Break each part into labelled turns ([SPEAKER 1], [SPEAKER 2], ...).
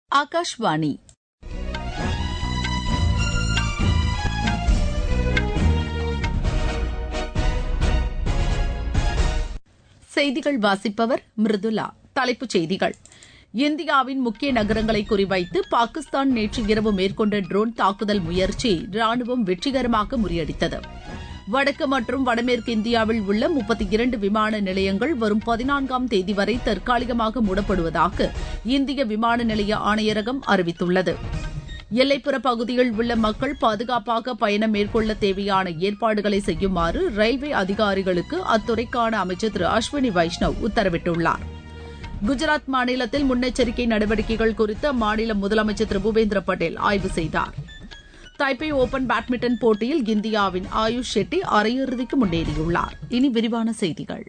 [SPEAKER 1] ஆகாஷ்வாணி. செய்திகள் வாசிப்பவர் மிருதுலா. தலைப்புச் செய்திகள்: இந்தியாவின் முக்கிய நகரங்களை குறிவைத்து பாகிஸ்தான் நேற்று இரவு மேற்கொண்ட ட்ரோன் தாக்குதல் முயற்சியை ராணுவம் வெற்றிகரமாக முறியடித்தது. வடக்கு மற்றும் வடமேற்கு இந்தியாவில் உள்ள 32 விமான நிலையங்கள் வரும் 14ஆம் தேதி வரை தற்காலிகமாக மூடப்படுவதாக இந்திய விமான நிலைய ஆணையரகம் அறிவித்துள்ளது. எல்லைப்புற பகுதியில் உள்ள மக்கள் பாதுகாப்பாக பயணம் மேற்கொள்ள தேவையான ஏற்பாடுகளை செய்யுமாறு ரயில்வே அதிகாரிகளுக்கு அத்துறைக்கான அமைச்சர் திரு அஸ்வினி வைஷ்ணவ் உத்தரவிட்டுள்ளார். குஜராத் மாநிலத்தில் முன்னெச்சரிக்கை நடவடிக்கைகள் குறித்து அம்மாநில முதலமைச்சர் திரு பூபேந்திர பட்டேல் ஆய்வு செய்தார். தைபே ஓபன் பேட்மிண்டன் போட்டியில் இந்தியாவின் ஆயுஷ் ஷெட்டி அரையிறுதிக்கு முன்னேறியுள்ளார். இனி விரிவான செய்திகள்.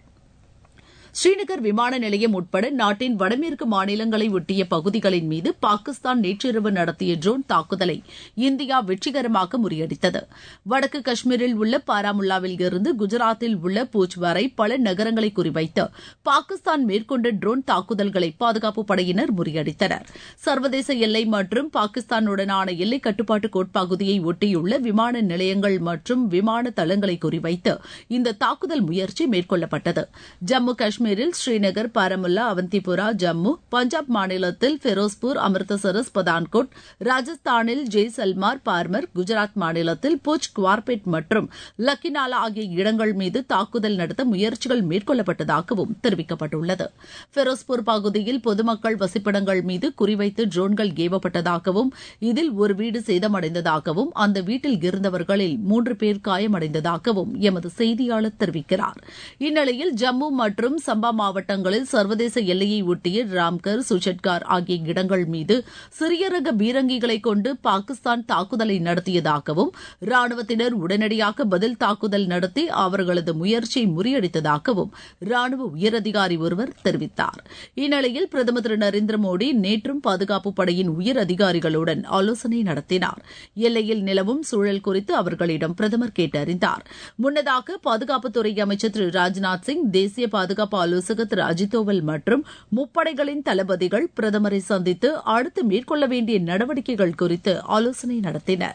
[SPEAKER 1] ஸ்ரீநகர் விமான நிலையம் உட்பட நாட்டின் வடமேற்கு மாநிலங்களை ஒட்டிய பகுதிகளின் மீது பாகிஸ்தான் நேற்றிரவு நடத்திய ட்ரோன் தாக்குதலை இந்தியா வெற்றிகரமாக முறியடித்தது. வடக்கு காஷ்மீரில் உள்ள பாராமுல்லாவில் இருந்து குஜராத்தில் உள்ள பூஞ்ச் வரை பல நகரங்களை குறிவைத்து பாகிஸ்தான் மேற்கொண்ட ட்ரோன் தாக்குதல்களை பாதுகாப்பு படையினர் முறியடித்தனர். சர்வதேச எல்லை மற்றும் பாகிஸ்தானுடனான எல்லை கட்டுப்பாட்டு கோட்பகுதியை ஒட்டியுள்ள விமான நிலையங்கள் மற்றும் விமான தளங்களை குறிவைத்து இந்த தாக்குதல் முயற்சி மேற்கொள்ளப்பட்டது. ஜம்மு காஷ்மீரில் ஸ்ரீநகர், பாரமுல்லா, அவந்திபுரா, ஜம்மு, பஞ்சாப் மாநிலத்தில் ஃபெரோஸ்பூர், அமிர்தசரஸ், பதான்கோட், ராஜஸ்தானில் ஜெய்சல்மார், பார்மர், குஜராத் மாநிலத்தில் பூஞ்ச், குவார்பேட் மற்றும் லக்கினாலா ஆகிய இடங்கள் மீது தாக்குதல் நடத்த முயற்சிகள் மேற்கொள்ளப்பட்டதாகவும் தெரிவிக்கப்பட்டுள்ளது. ஃபெரோஸ்பூர் பகுதியில் பொதுமக்கள் வசிப்பிடங்கள் மீது குறிவைத்து ட்ரோன்கள் ஏவப்பட்டதாகவும் இதில் ஒரு வீடு சேதமடைந்ததாகவும் அந்த வீட்டில் இருந்தவர்களில் 3 பேர் காயமடைந்ததாகவும் எமது செய்தியாளர் தெரிவிக்கிறார். இந்நிலையில் ஜம்மு மற்றும் சம்பா மாவட்டங்களில் சர்வதேச எல்லையை ஒட்டிய ராம்கர், சுஷட்கார் ஆகிய இடங்கள் மீது சிறிய ரக பீரங்கிகளை கொண்டு பாகிஸ்தான் தாக்குதலை நடத்தியதாகவும் ராணுவத்தினர் உடனடியாக பதில் தாக்குதல் நடத்தி அவர்களது முயற்சியை முறியடித்ததாகவும் ராணுவ உயரதிகாரி ஒருவர் தெரிவித்தார். இந்நிலையில் பிரதமர் திரு நரேந்திர மோடி நேற்றும் பாதுகாப்பு படையின் உயர் அதிகாரிகளுடன் ஆலோசனை நடத்தினார். எல்லையில் நிலவும் சூழல் குறித்து அவர்களிடம் பிரதமர் கேட்டறிந்தார். முன்னதாக பாதுகாப்புத்துறை அமைச்சர் திரு ராஜ்நாத் சிங், தேசிய பாதுகாப்பு ஆலோசகர் திரு அஜித் தோவல் மற்றும் முப்படைகளின் தளபதிகள் பிரதமரை சந்தித்து அடுத்து மேற்கொள்ள வேண்டிய நடவடிக்கைகள் குறித்து ஆலோசனை நடத்தினர்.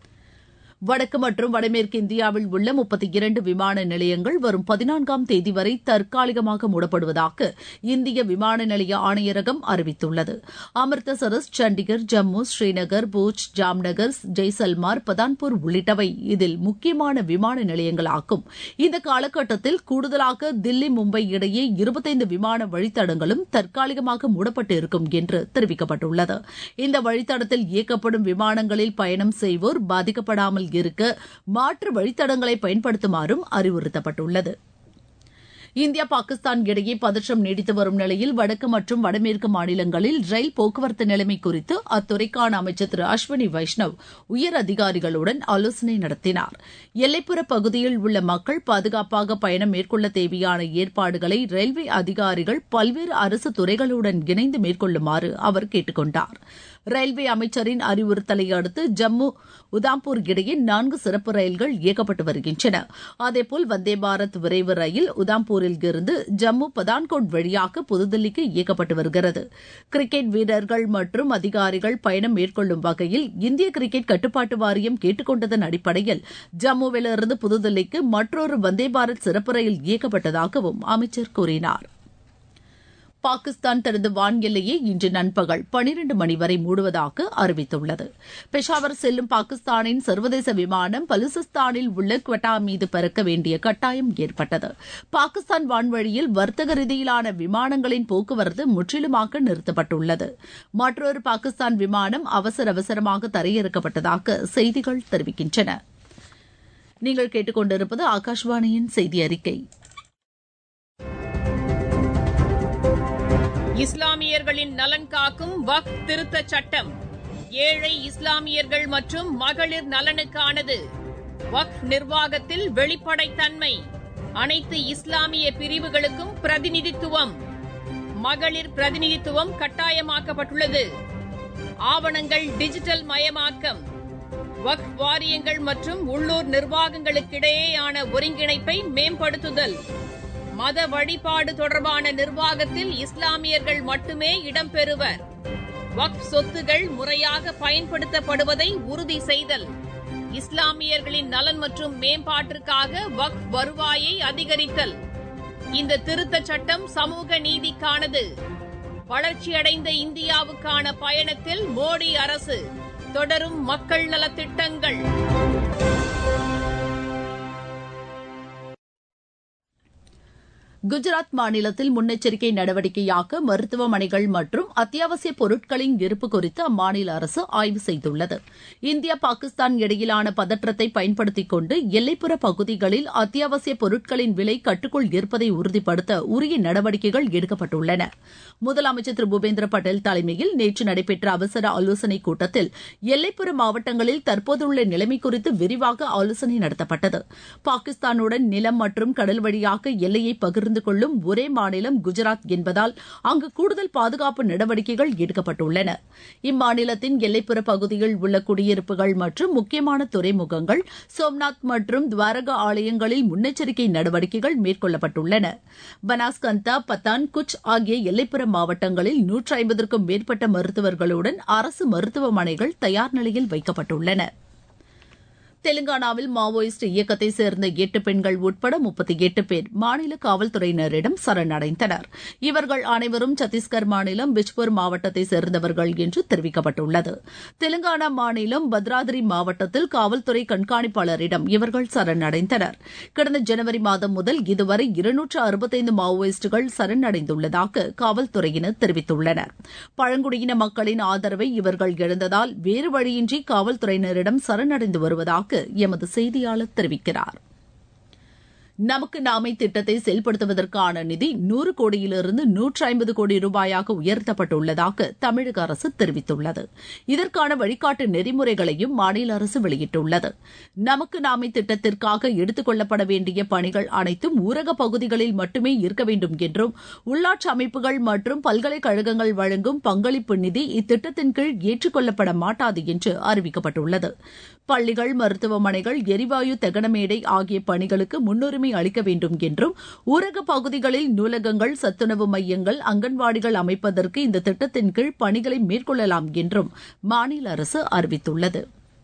[SPEAKER 1] வடக்கு மற்றும் வடமேற்கு இந்தியாவில் உள்ள 32 விமான நிலையங்கள் வரும் 14ஆம் தேதி வரை தற்காலிகமாக மூடப்படுவதாக இந்திய விமான நிலைய ஆணையரகம் அறிவித்துள்ளது. அமிர்தசரஸ், சண்டிகர், ஜம்மு, ஸ்ரீநகர், பூஞ்ச், ஜாம்நகர், ஜெய்சல்மார், பதான்பூர் உள்ளிட்டவை இதில் முக்கியமான விமான நிலையங்களாகும். இந்த காலகட்டத்தில் கூடுதலாக தில்லி, மும்பை இடையே 25 விமான வழித்தடங்களும் தற்காலிகமாக மூடப்பட்டு இருக்கும் என்று தெரிவிக்கப்பட்டுள்ளது. இந்த வழித்தடத்தில் இயக்கப்படும் விமானங்களில் பயணம் செய்வோர் பாதிக்கப்படாமல் இருக்க மாற்று வழித்தடங்களை பயன்படுத்துமாறும் அறிவுறுத்தப்பட்டுள்ளது. இந்தியா, பாகிஸ்தான் இடையே பதற்றம் நீடித்து வரும் நிலையில் வடக்கு மற்றும் வடமேற்கு மாநிலங்களில் ரயில் போக்குவரத்து நிலைமை குறித்து அத்துறைக்கான அமைச்சர் திரு அஸ்வினி வைஷ்ணவ் உயர் அதிகாரிகளுடன் ஆலோசனை நடத்தினார். எல்லைப்புற பகுதியில் உள்ள மக்கள் பாதுகாப்பாக பயணம் மேற்கொள்ள தேவையான ஏற்பாடுகளை ரயில்வே அதிகாரிகள் பல்வேறு அரசு துறைகளுடன் இணைந்து மேற்கொள்ளுமாறு அவர் கேட்டுக் கொண்டார். ரயில்வே அமைச்சரின் அறிவுறுத்தலை அடுத்து ஜம்மு, உதாம்பூர் இடையே 4 சிறப்பு ரயில்கள் இயக்கப்பட்டு வருகின்றன. அதேபோல் வந்தே பாரத் விரைவு ரயில் உதாம்பூரில் இருந்து ஜம்மு, பதான்கோட் வழியாக புதுதில்லிக்கு இயக்கப்பட்டு வருகிறது. கிரிக்கெட் வீரர்கள் மற்றும் அதிகாரிகள் பயணம் மேற்கொள்ளும் வகையில் இந்திய கிரிக்கெட் கட்டுப்பாட்டு வாரியம் கேட்டுக் கொண்டதன் அடிப்படையில் ஜம்முவிலிருந்து புதுதில்லிக்கு மற்றொரு வந்தே பாரத் சிறப்பு ரயில் இயக்கப்பட்டதாகவும் அமைச்சர் கூறினார். பாகிஸ்தான் தனது வான் எல்லையை இன்று நண்பகல் 12 மணி வரை மூடுவதாக அறிவித்துள்ளது. பெஷாவர் செல்லும் பாகிஸ்தானின் சர்வதேச விமானம் பலுசிஸ்தானில் உள்ள குவெட்டா மீது பறக்க வேண்டிய கட்டாயம் ஏற்பட்டது. பாகிஸ்தான் வான்வழியில் வர்த்தக ரீதியிலான விமானங்களின் போக்குவரத்து முற்றிலுமாக நிறுத்தப்பட்டுள்ளது. மற்றொரு பாகிஸ்தான் விமானம் அவசரமாக தரையிறக்கப்பட்டதாக செய்திகள் தெரிவிக்கின்றன. நீங்கள் கேட்டுக்கொண்டிருப்பது ஆகாஷ்வாணியின் செய்தி அறிக்கை.
[SPEAKER 2] இஸ்லாமியர்களின் நலன் காக்கும் வக்ஃப் திருத்தச் சட்டம் ஏழை இஸ்லாமியர்கள் மற்றும் மகளிர் நலனுக்கானது. வக்ஃப் நிர்வாகத்தில் வெளிப்படைத்தன்மை, அனைத்து இஸ்லாமிய பிரிவுகளுக்கும் பிரதிநிதித்துவம், மகளிர் பிரதிநிதித்துவம் கட்டாயமாக்கப்பட்டுள்ளது. ஆவணங்கள் டிஜிட்டல் மயமாக்கம், வக்ஃப் வாரியங்கள் மற்றும் உள்ளூர் நிர்வாகங்களுக்கிடையேயான ஒருங்கிணைப்பை மேம்படுத்துதல், மத வழிபாடு தொடர்பான நிர்வாகத்தில் இஸ்லாமியர்கள் மட்டுமே இடம்பெறுவர். வக்ஃப் சொத்துகள் முறையாக பயன்படுத்தப்படுவதை உறுதி செய்தல், இஸ்லாமியர்களின் நலன் மற்றும் மேம்பாட்டிற்காக வக்ஃப் வருவாயை அதிகரித்தல். இந்த திருத்தச் சட்டம் சமூக நீதிக்கானது. வளர்ச்சியடைந்த இந்தியாவுக்கான பயணத்தில் மோடி அரசு தொடரும் மக்கள் நலத்திட்டங்கள்.
[SPEAKER 1] குஜராத் மாநிலத்தில் முன்னெச்சரிக்கை நடவடிக்கையாக மருத்துவமனைகள் மற்றும் அத்தியாவசிய பொருட்களின் இருப்பு குறித்து அம்மாநில அரசு ஆய்வு செய்துள்ளது. இந்தியா பாகிஸ்தான் இடையிலான பதற்றத்தை பயன்படுத்திக் கொண்டு எல்லைப்புற பகுதிகளில் அத்தியாவசிய பொருட்களின் விலை கட்டுக்குள் இருப்பதை உறுதிப்படுத்த உரிய நடவடிக்கைகள் எடுக்கப்பட்டுள்ளன. முதலமைச்சர் திரு பூபேந்திர பட்டேல் தலைமையில் நேற்று நடைபெற்ற அவசர ஆலோசனைக் கூட்டத்தில் எல்லைப்புற மாவட்டங்களில் தற்போதுள்ள நிலைமை குறித்து விரிவாக ஆலோசனை நடத்தப்பட்டது. பாகிஸ்தானுடன் நிலம் மற்றும் கடல் வழியாக எல்லையை பகிர்ந்து கொள்ளும் ஒரே மாநிலம் குஜராத் என்பதால் அங்கு கூடுதல் பாதுகாப்பு நடவடிக்கைகள் எடுக்கப்பட்டுள்ளன. இம்மாநிலத்தின் எல்லைப்புற பகுதியில் உள்ள குடியிருப்புகள் மற்றும் முக்கியமான துறைமுகங்கள், சோம்நாத் மற்றும் துவாரகா ஆலயங்களில் முன்னெச்சரிக்கை நடவடிக்கைகள் மேற்கொள்ளப்பட்டுள்ளன. பனாஸ்கந்தா, பத்தான்குச் ஆகிய எல்லைப்புற மாவட்டங்களில் 150க்கும் மேற்பட்ட மருத்துவர்களுடன் அரசு மருத்துவமனைகள் தயார் நிலையில் வைக்கப்பட்டுள்ளன. தெலுங்கானாவில் மாவோயிஸ்ட் இயக்கத்தை சேர்ந்த 8 பெண்கள் உட்பட 38 பேர் மாநில காவல்துறையினரிடம் சரணடைந்தனர். இவர்கள் அனைவரும் சத்தீஸ்கர் மாநிலம் பிஜ்பூர் மாவட்டத்தை சேர்ந்தவர்கள் என்று தெரிவிக்கப்பட்டுள்ளது. தெலுங்கானா மாநிலம் பத்ராதிரி மாவட்டத்தில் காவல்துறை கண்காணிப்பாளரிடம் இவர்கள் சரணடைந்தனர். கடந்த ஜனவரி மாதம் முதல் இதுவரை 265 மாவோயிஸ்டுகள் சரணடைந்துள்ளதாக காவல்துறையினர் தெரிவித்துள்ளனர். பழங்குடியின மக்களின் ஆதரவை இவர்கள் இழந்ததால் வேறு வழியின்றி காவல்துறையினரிடம் சரணடைந்து வருவதாக எமது செய்தியாளர் தெரிவிக்கிறார். நமக்கு நாமே திட்டத்தை செயல்படுத்துவதற்கான நிதி 100 கோடியிலிருந்து 150 கோடி ரூபாயாக உயர்த்தப்பட்டுள்ளதாக தமிழக அரசு தெரிவித்துள்ளது. இதற்கான வழிகாட்டு நெறிமுறைகளையும் மாநில அரசு வெளியிட்டுள்ளது. நமக்கு நாமே திட்டத்திற்காக எடுத்துக் கொள்ளப்பட வேண்டிய பணிகள் அனைத்தும் ஊரக பகுதிகளில் மட்டுமே இருக்க வேண்டும் என்றும், உள்ளாட்சி அமைப்புகள் மற்றும் பல்கலைக்கழகங்கள் வழங்கும் பங்களிப்பு நிதி இத்திட்டத்தின் கீழ் ஏற்றுக் கொள்ளப்பட மாட்டாது என்று அறிவிக்கப்பட்டுள்ளது. பள்ளிகள், மருத்துவமனைகள், எரிவாயு தகனமேடை ஆகிய பணிகளுக்கு முன்னுரிமை அளிக்க வேண்டும் என்றும், ஊரக பகுதிகளில் நூலகங்கள், சத்துணவு மையங்கள், அங்கன்வாடிகள் அமைப்பதற்கு இந்த திட்டத்தின் கீழ் பணிகளை மேற்கொள்ளலாம் என்றும் மாநில அரசு அறிவித்துள்ளது.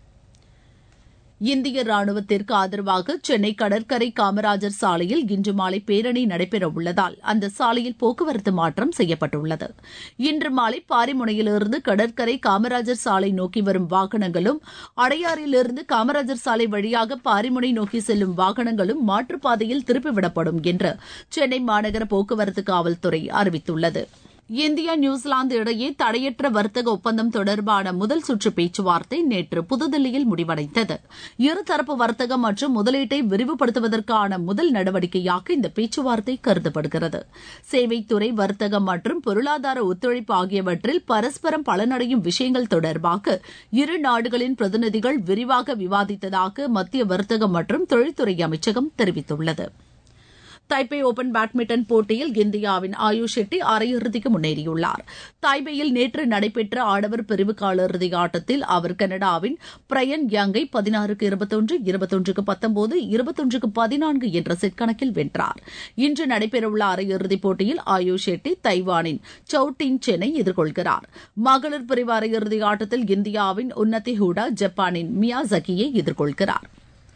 [SPEAKER 1] இந்திய ராணுவத்திற்கு ஆதரவாக சென்னை கடற்கரை காமராஜர் சாலையில் இன்று மாலை பேரணி நடைபெறவுள்ளதால் அந்த சாலையில் போக்குவரத்து மாற்றம் செய்யப்பட்டுள்ளது. இன்று மாலை பாரிமுனையிலிருந்து கடற்கரை காமராஜர் சாலை நோக்கி வரும் வாகனங்களும், அடையாறிலிருந்து காமராஜர் சாலை வழியாக பாரிமுனை நோக்கி செல்லும் வாகனங்களும் மாற்றுப்பாதையில் திருப்பிவிடப்படும் என்று சென்னை மாநகர போக்குவரத்து காவல்துறை அறிவித்துள்ளது. இந்தியா, நியூசிலாந்து இடையே தடையற்ற வர்த்தக ஒப்பந்தம் தொடர்பான முதல் சுற்று பேச்சுவார்த்தை நேற்று புதுதில்லியில் முடிவடைந்தது. இருதரப்பு வர்த்தகம் மற்றும் முதலீட்டை விரிவுபடுத்துவதற்கான முதல் நடவடிக்கையாக இந்த பேச்சுவார்த்தை கருதப்படுகிறது. சேவைத்துறை, வர்த்தகம் மற்றும் பொருளாதார ஒத்துழைப்பு ஆகியவற்றில் பரஸ்பரம் பலனடையும் விஷயங்கள் தொடர்பாக இரு நாடுகளின் பிரதிநிதிகள் விரிவாக விவாதித்ததாக மத்திய வர்த்தகம் மற்றும் தொழில்துறை அமைச்சகம் தெரிவித்துள்ளது. தைபே ஓபன் பேட்மிண்டன் போட்டியில் இந்தியாவின் ஆயுஷ் ஷெட்டி அரையிறுதிக்கு முன்னேறியுள்ளார். தைபேயில் நேற்று நடைபெற்ற ஆடவர் பிரிவு காலிறுதி ஆட்டத்தில் அவர் கனடாவின் பிரையன் யாங்கை 16-21, 21-19, 21-14 என்ற செட் கணக்கில் வென்றார். இன்று நடைபெறவுள்ள அரையிறுதிப் போட்டியில் ஆயுஷ் ஷெட்டி தைவானின் சௌ டிங் செனை எதிர்கொள்கிறார். மகளிர் பிரிவு அரையிறுதி ஆட்டத்தில் இந்தியாவின் உன்னதி ஹூடா ஜப்பானின் மியாசகியை எதிர்கொள்கிறார்.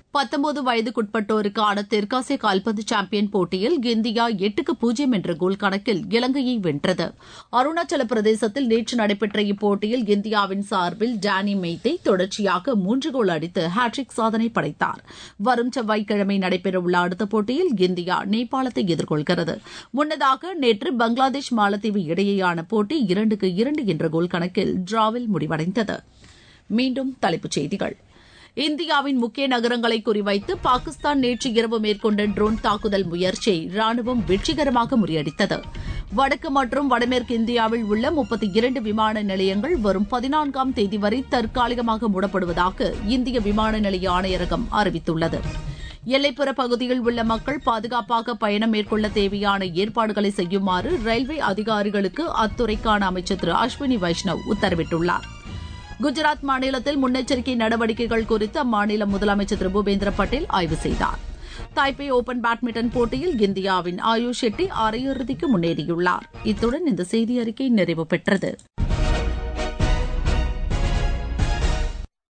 [SPEAKER 1] 19 வயதுக்குட்பட்டோருக்கான தெற்காசிய கால்பந்து சாம்பியன் போட்டியில் இந்தியா 8-0 என்ற கோல் கணக்கில் இலங்கையை வென்றது. அருணாச்சல பிரதேசத்தில் நேற்று நடைபெற்ற இப்போட்டியில் இந்தியாவின் சார்பில் டானி மெய்தே தொடர்ச்சியாக 3 கோல் அடித்து ஹாட்ரிக் சாதனை படைத்தார். வரும் செவ்வாய்க்கிழமை நடைபெறவுள்ள அடுத்த போட்டியில் இந்தியா நேபாளத்தை எதிர்கொள்கிறது. முன்னதாக நேற்று பங்களாதேஷ், மாலத்தீவு இடையேயான போட்டி 2-2 என்ற கோல் கணக்கில் டிராவில் முடிவடைந்தது. மீண்டும் தலைப்புச் செய்திகள். இந்தியாவின் முக்கிய நகரங்களை குறிவைத்து பாகிஸ்தான் நேற்று இரவு மேற்கொண்ட ட்ரோன் தாக்குதல் முயற்சியை ராணுவம் வெற்றிகரமாக முறியடித்தது. வடக்கு மற்றும் வடமேற்கு இந்தியாவில் உள்ள 32 விமான நிலையங்கள் வரும் 14ஆம் தேதி வரை தற்காலிகமாக மூடப்படுவதாக இந்திய விமான நிலைய ஆணையரகம் அறிவித்துள்ளது. எல்லைப்புற பகுதியில் உள்ள மக்கள் பாதுகாப்பாக பயணம் மேற்கொள்ள தேவையான ஏற்பாடுகளை செய்யுமாறு ரயில்வே அதிகாரிகளுக்கு அத்துறைக்கான அமைச்சர் திரு அஸ்வினி வைஷ்ணவ் உத்தரவிட்டுள்ளார். குஜராத் மாநிலத்தில் முன்னெச்சரிக்கை நடவடிக்கைகள் குறித்து அம்மாநில முதலமைச்சர் திரு பூபேந்திர பட்டேல் ஆய்வு செய்தார். தைபே ஓபன் பேட்மிண்டன் போட்டியில் இந்தியாவின் ஆயுஷ் ஷெட்டி அரையிறுதிக்கு முன்னேறியுள்ளார். இத்துடன் இந்த செய்தி அறிக்கை நிறைவு பெற்றது.